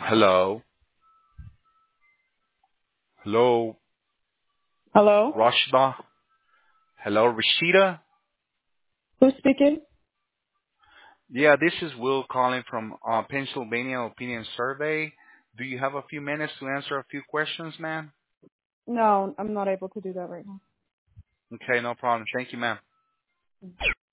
Hello. Hello, Hello? Rashida. Hello, Rashida. Who's speaking? Yeah, this is Will calling from Pennsylvania Opinion Survey. Do you have a few minutes to answer a few questions, ma'am? No, I'm not able to do that right now. Okay, no problem. Thank you, ma'am.